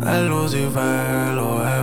El Lucifer,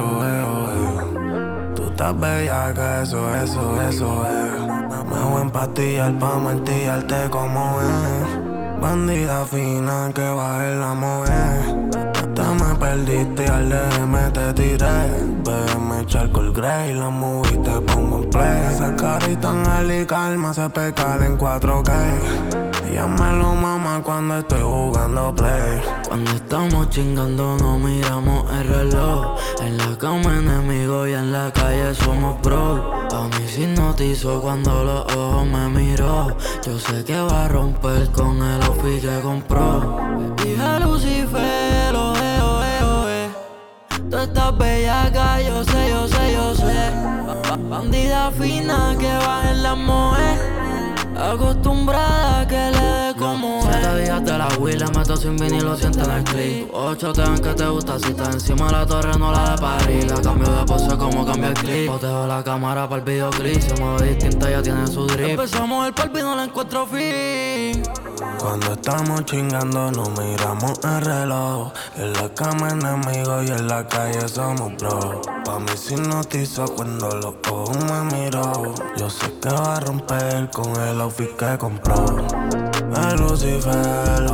tú estás bella que eso es. Me voy a empastillar pa' martillarte como es. Bandida fina que baje la mujer. Te me perdiste y al DM te tiré. Bébeme echar el Grey, la movie te pongo en play. Esa carita angelical me hace pecar en 4K. Ella me lo mama cuando estoy jugando play. Cuando estamos chingando no miramos el reloj. En la cama enemigo y en la calle somos bro. A mí se hipnotizó cuando los ojos me miró. Yo sé que va a romper con el outfit que compró. Dije Lucifer, tú estás bellaca, yo sé. Bandida fina que va en la moe. Acostumbrada a que le dé como es. 7 días de la Wii, le meto sin vinil, lo siento en el clip. 8 te ven que te gusta, si estás encima de la torre no la de París. La cambio de pose como cambia el clip. Boteo la cámara para el videoclip. Se mueve distinta, ya tiene su drip. Empezamos el palpi, no le encuentro fin. Cuando estamos chingando no miramos el reloj. En la cama enemigos y en la calle somos bro. Pa' mí se hipnotizó cuando los ojos me miró. Yo sé que va a romper con el outfit que compró. El Lucifer,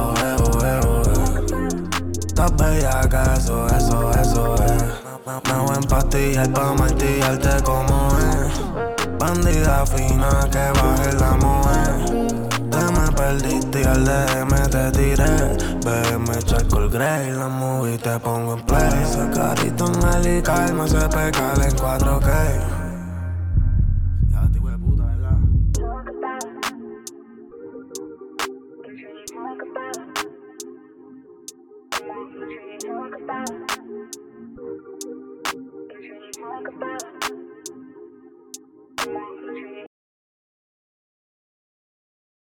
estás bella que eso es. Me voy a empastillar pa' martillarte como es. Bandida fina que baje la mujer. Te me perdiste y al DM te tiré. Bébeme echar el Grey, la movie te pongo en play. Esa carita angelical me hace pecar en 4K.